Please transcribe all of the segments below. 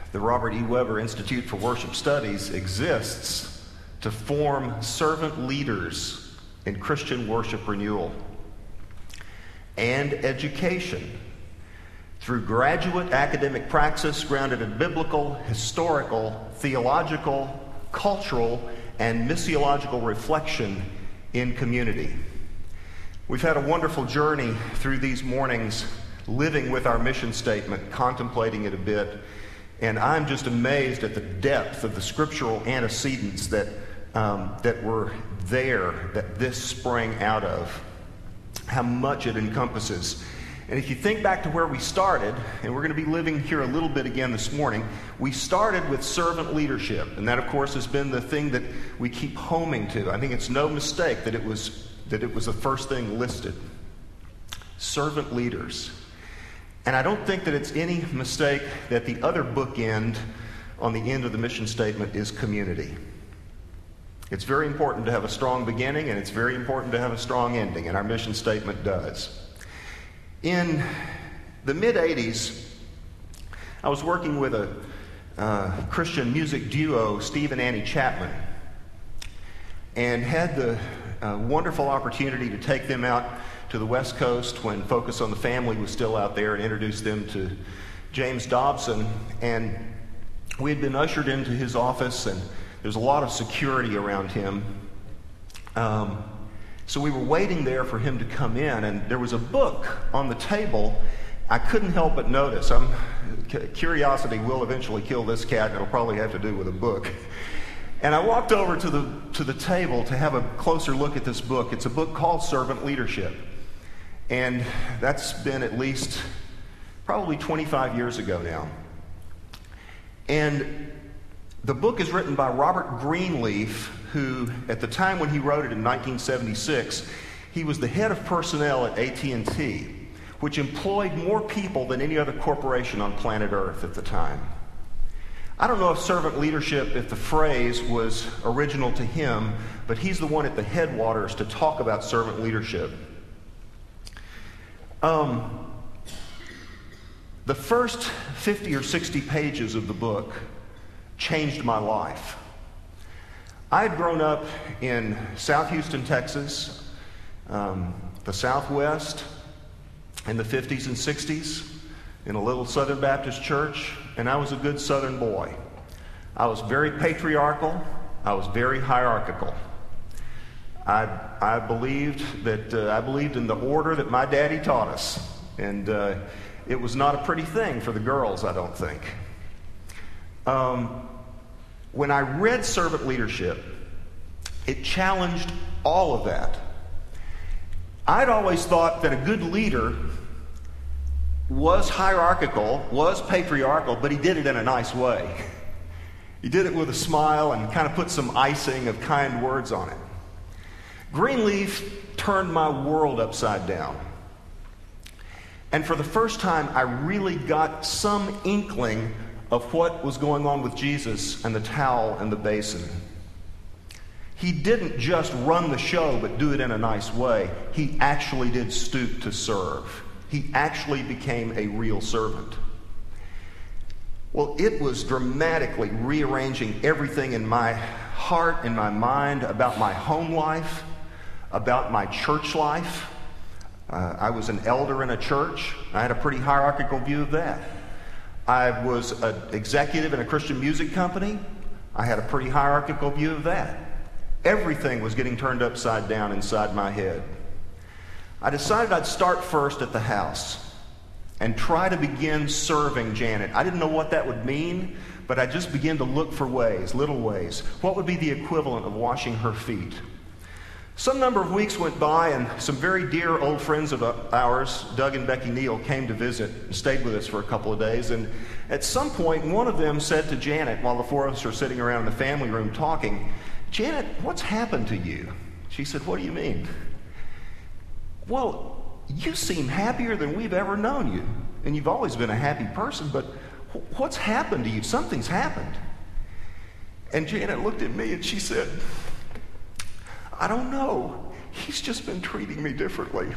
The Robert E. Weber Institute for Worship Studies exists to form servant leaders in Christian worship renewal and education through graduate academic praxis grounded in biblical, historical, theological, cultural, and missiological reflection in community. We've had a wonderful journey through these mornings, living with our mission statement, contemplating it a bit, and I'm just amazed at the depth of the scriptural antecedents that were there, that this sprang out of, how much it encompasses. And if you think back to where we started, and we're going to be living here a little bit again this morning, we started with servant leadership, and that of course has been the thing that we keep homing to. I think it's no mistake that it was the first thing listed. Servant leaders. And I don't think that it's any mistake that the other bookend on the end of the mission statement is community. It's very important to have a strong beginning, and it's very important to have a strong ending, and our mission statement does. In the mid-'80s, I was working with a Christian music duo, Steve and Annie Chapman, and had the wonderful opportunity to take them out to the West Coast when Focus on the Family was still out there and introduce them to James Dobson. And we had been ushered into his office, and there's a lot of security around him. So we were waiting there for him to come in, and there was a book on the table. I couldn't help but notice. Curiosity will eventually kill this cat, and it'll probably have to do with a book. And I walked over to the table to have a closer look at this book. It's a book called Servant Leadership. And that's been at least probably 25 years ago now. And the book is written by Robert Greenleaf, who, at the time when he wrote it in 1976, he was the head of personnel at AT&T, which employed more people than any other corporation on planet Earth at the time. I don't know if servant leadership, if the phrase was original to him, but he's the one at the headwaters to talk about servant leadership. The first 50 or 60 pages of the book changed my life. I had grown up in South Houston, Texas, the Southwest, in the 50s and 60s, in a little Southern Baptist church, and I was a good Southern boy. I was very patriarchal. I was very hierarchical. I believed in the order that my daddy taught us, and it was not a pretty thing for the girls, I don't think. When I read Servant Leadership, it challenged all of that. I'd always thought that a good leader was hierarchical, was patriarchal, but he did it in a nice way. He did it with a smile and kind of put some icing of kind words on it. Greenleaf turned my world upside down. And for the first time, I really got some inkling of what was going on with Jesus and the towel and the basin. He didn't just run the show, but do it in a nice way. He actually did stoop to serve. He actually became a real servant. Well, it was dramatically rearranging everything in my heart, in my mind, about my home life, about my church life. I was an elder in a church. I had a pretty hierarchical view of that. I was an executive in a Christian music company. I had a pretty hierarchical view of that. Everything was getting turned upside down inside my head. I decided I'd start first at the house and try to begin serving Janet. I didn't know what that would mean, but I just began to look for ways, little ways. What would be the equivalent of washing her feet? Some number of weeks went by, and some very dear old friends of ours, Doug and Becky Neal, came to visit and stayed with us for a couple of days. And at some point, one of them said to Janet, while the four of us are sitting around in the family room talking, "Janet, what's happened to you?" She said, "What do you mean?" "Well, you seem happier than we've ever known you. And you've always been a happy person, but what's happened to you? Something's happened." And Janet looked at me and she said, "I don't know. He's just been treating me differently."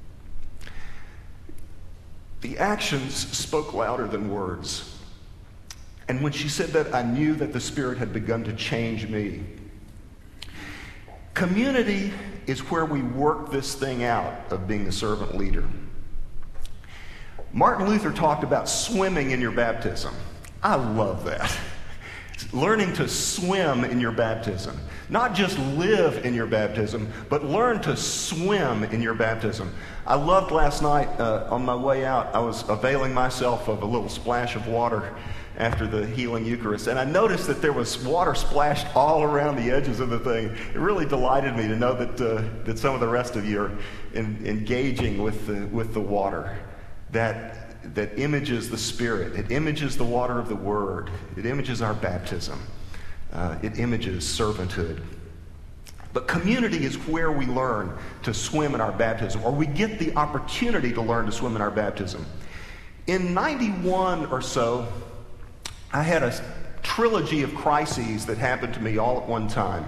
The actions spoke louder than words. And when she said that, I knew that the Spirit had begun to change me. Community is where we work this thing out of being the servant leader. Martin Luther talked about swimming in your baptism. I love that. Learning to swim in your baptism. Not just live in your baptism, but learn to swim in your baptism. I loved last night on my way out, I was availing myself of a little splash of water after the healing Eucharist, and I noticed that there was water splashed all around the edges of the thing. It really delighted me to know that some of the rest of you are engaging with the water. That images the Spirit. It images the water of the Word. It images our baptism. It images servanthood. But community is where we learn to swim in our baptism, or we get the opportunity to learn to swim in our baptism. In 91 or so, I had a trilogy of crises that happened to me all at one time.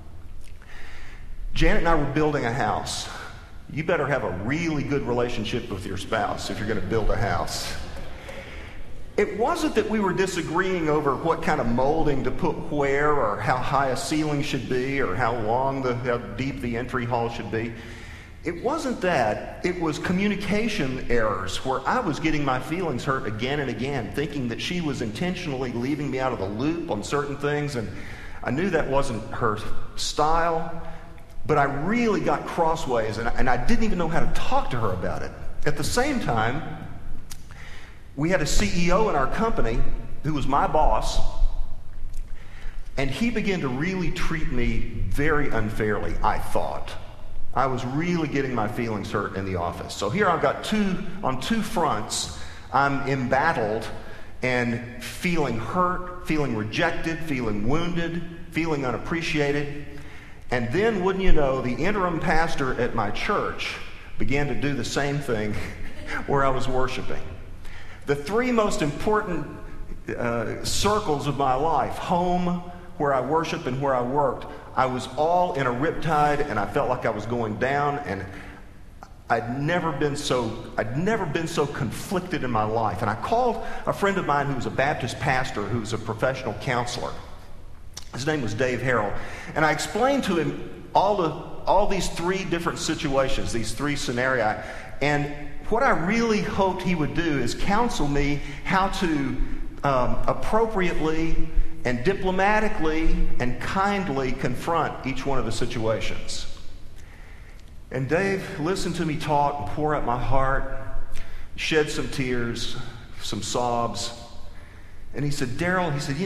Janet and I were building a house. You better have a really good relationship with your spouse if you're going to build a house. It wasn't that we were disagreeing over what kind of molding to put where, or how high a ceiling should be, or how deep the entry hall should be. It wasn't that. It was communication errors where I was getting my feelings hurt again and again, thinking that she was intentionally leaving me out of the loop on certain things, and I knew that wasn't her style. But I really got crossways, and I didn't even know how to talk to her about it. At the same time, we had a CEO in our company who was my boss, and he began to really treat me very unfairly, I thought. I was really getting my feelings hurt in the office. So here I've got on two fronts. I'm embattled and feeling hurt, feeling rejected, feeling wounded, feeling unappreciated. And then, wouldn't you know, the interim pastor at my church began to do the same thing where I was worshiping. The three most important circles of my life, home, where I worship, and where I worked, I was all in a riptide, and I felt like I was going down, and I'd never been so conflicted in my life. And I called a friend of mine who was a Baptist pastor, who was a professional counselor. His name was Dave Harrell. And I explained to him all these three different situations, these three scenarios. And what I really hoped he would do is counsel me how to appropriately and diplomatically and kindly confront each one of the situations. And Dave listened to me talk and pour out my heart, shed some tears, some sobs. And he said, Daryl, he said,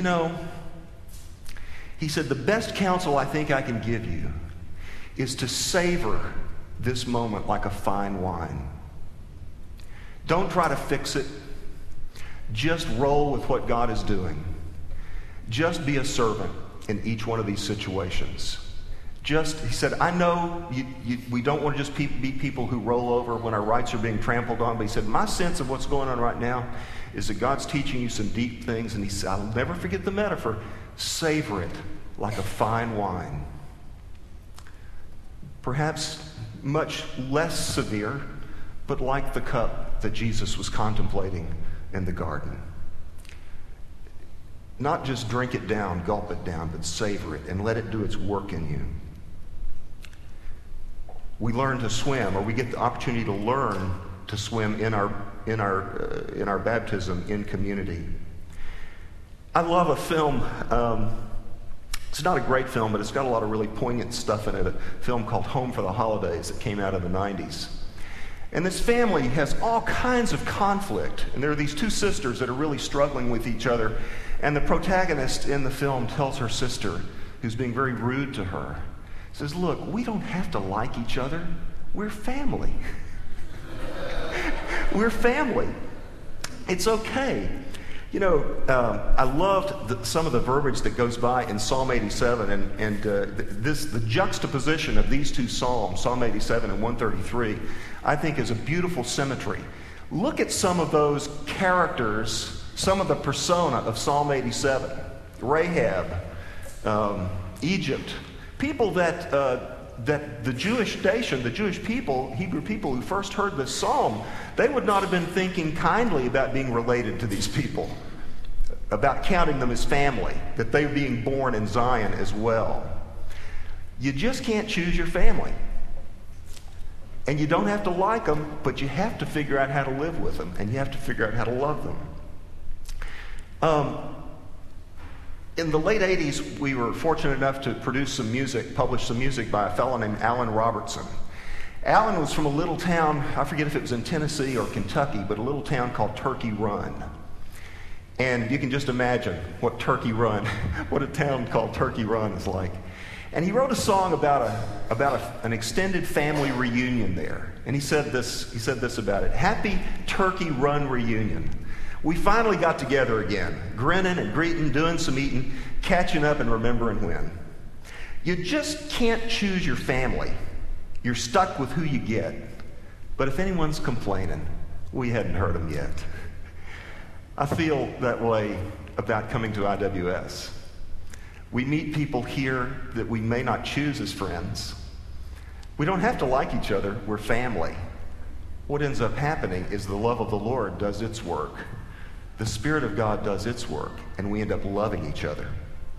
he said, the best counsel I think I can give you is to savor this moment like a fine wine. Don't try to fix it. Just roll with what God is doing. Just be a servant in each one of these situations. He said, I know we don't want to just be people who roll over when our rights are being trampled on, but he said, my sense of what's going on right now is that God's teaching you some deep things, and he said, I'll never forget the metaphor. Savor it like a fine wine. Perhaps much less severe, but like the cup that Jesus was contemplating in the garden. Not just drink it down, gulp it down, but savor it and let it do its work in you. We learn to swim, or we get the opportunity to learn to swim in our baptism in community. I love a film. It's not a great film, but it's got a lot of really poignant stuff in it. A film called Home for the Holidays that came out in the 90s. And this family has all kinds of conflict. And there are these two sisters that are really struggling with each other. And the protagonist in the film tells her sister, who's being very rude to her, says, look, we don't have to like each other. We're family. We're family. It's okay. I loved some of the verbiage that goes by in Psalm 87, and the juxtaposition of these two psalms, Psalm 87 and 133, I think is a beautiful symmetry. Look at some of those characters, some of the persona of Psalm 87. Rahab, Egypt, people that the Jewish nation, the Jewish people, Hebrew people who first heard this psalm, they would not have been thinking kindly about being related to these people. about counting them as family, that they're being born in Zion as well. You just can't choose your family. And you don't have to like them, but you have to figure out how to live with them, and you have to figure out how to love them. In the late 80s, we were fortunate enough to publish some music by a fellow named Alan Robertson. Alan was from a little town, I forget if it was in Tennessee or Kentucky, but a little town called Turkey Run. And you can just imagine what Turkey Run, what a town called Turkey Run is like. And he wrote a song about an extended family reunion there. And he said this about it: "Happy Turkey Run reunion. We finally got together again, grinning and greeting, doing some eating, catching up and remembering when. You just can't choose your family. You're stuck with who you get. But if anyone's complaining, we hadn't heard them yet." I feel that way about coming to IWS. We meet people here that we may not choose as friends. We don't have to like each other. We're family. What ends up happening is the love of the Lord does its work. The Spirit of God does its work, and we end up loving each other.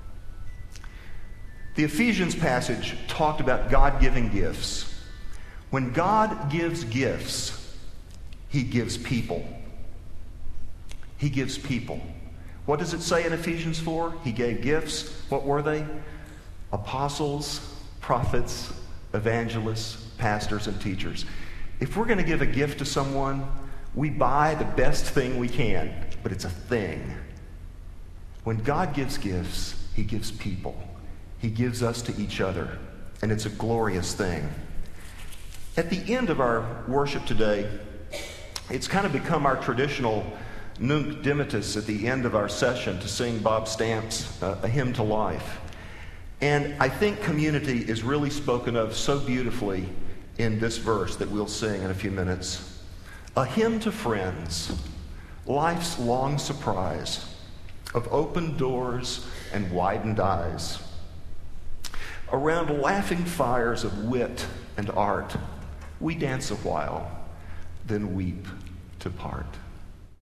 The Ephesians passage talked about God giving gifts. When God gives gifts, He gives people. He gives people. What does it say in Ephesians 4? He gave gifts. What were they? Apostles, prophets, evangelists, pastors, and teachers. If we're going to give a gift to someone, we buy the best thing we can, but it's a thing. When God gives gifts, He gives people. He gives us to each other, and it's a glorious thing. At the end of our worship today, it's kind of become our traditional Nunc Dimittis at the end of our session to sing Bob Stamp's A Hymn to Life. And I think community is really spoken of so beautifully in this verse that we'll sing in a few minutes. A hymn to friends, life's long surprise of open doors and widened eyes. Around laughing fires of wit and art, we dance a while, then weep to part.